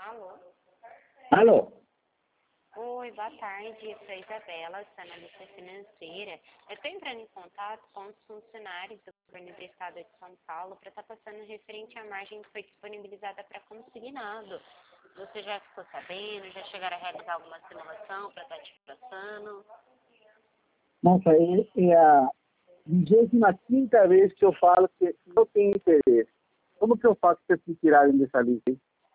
Alô? Alô? Oi, boa tarde. Sou a Isabela, sou analista financeira. Eu estou entrando em contato com os funcionários do governo do estado de São Paulo para estar passando referente à margem que foi disponibilizada para consignado. Você já ficou sabendo? Já chegaram a realizar alguma simulação para estar te passando? Nossa, é a 25ª vez que eu falo que não tem interesse. Como que eu faço para se tirarem dessa lista?